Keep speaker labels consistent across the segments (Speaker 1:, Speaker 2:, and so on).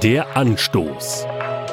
Speaker 1: Der Anstoß.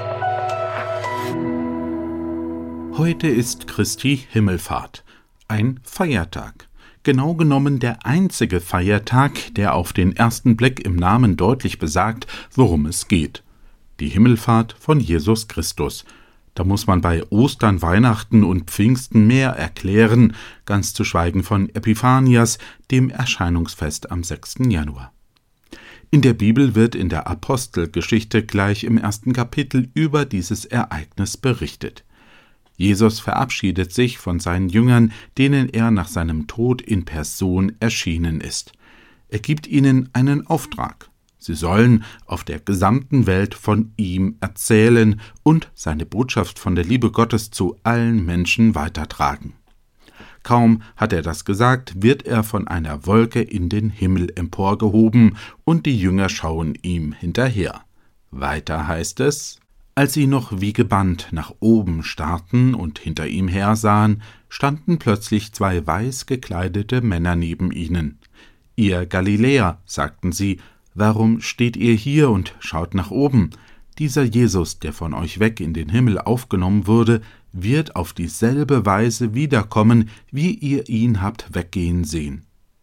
Speaker 2: Heute ist Christi Himmelfahrt, ein Feiertag. Genau genommen der einzige Feiertag, der auf den ersten Blick im Namen deutlich besagt, worum es geht. Die Himmelfahrt von Jesus Christus. Da muss man bei Ostern, Weihnachten und Pfingsten mehr erklären, ganz zu schweigen von Epiphanias, dem Erscheinungsfest am 6. Januar. In der Bibel wird in der Apostelgeschichte gleich im 1. Kapitel über dieses Ereignis berichtet. Jesus verabschiedet sich von seinen Jüngern, denen er nach seinem Tod in Person erschienen ist. Er gibt ihnen einen Auftrag. Sie sollen auf der gesamten Welt von ihm erzählen und seine Botschaft von der Liebe Gottes zu allen Menschen weitertragen. Kaum hat er das gesagt, wird er von einer Wolke in den Himmel emporgehoben und die Jünger schauen ihm hinterher. Weiter heißt es: Als sie noch wie gebannt nach oben starrten und hinter ihm her sahen, standen plötzlich 2 weiß gekleidete Männer neben ihnen. »Ihr Galiläer«, sagten sie, »warum steht ihr hier und schaut nach oben? Dieser Jesus, der von euch weg in den Himmel aufgenommen wurde, wird auf dieselbe Weise wiederkommen, wie ihr ihn habt weggehen sehen.«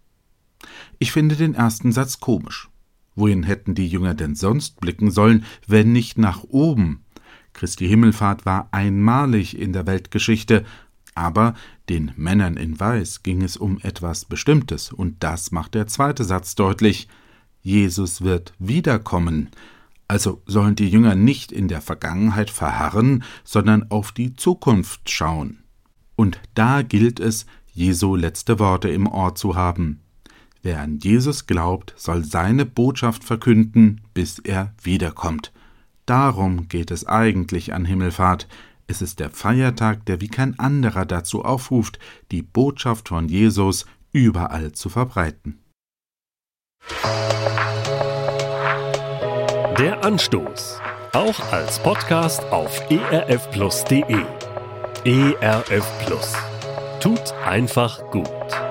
Speaker 2: Ich finde den ersten Satz komisch. Wohin hätten die Jünger denn sonst blicken sollen, wenn nicht nach oben? Christi Himmelfahrt war einmalig in der Weltgeschichte, aber den Männern in Weiß ging es um etwas Bestimmtes, und das macht der zweite Satz deutlich. Jesus wird wiederkommen. Also sollen die Jünger nicht in der Vergangenheit verharren, sondern auf die Zukunft schauen. Und da gilt es, Jesu letzte Worte im Ohr zu haben. Wer an Jesus glaubt, soll seine Botschaft verkünden, bis er wiederkommt. Darum geht es eigentlich an Himmelfahrt. Es ist der Feiertag, der wie kein anderer dazu aufruft, die Botschaft von Jesus überall zu verbreiten.
Speaker 1: Der Anstoß. Auch als Podcast auf erfplus.de. ERF Plus. Tut einfach gut.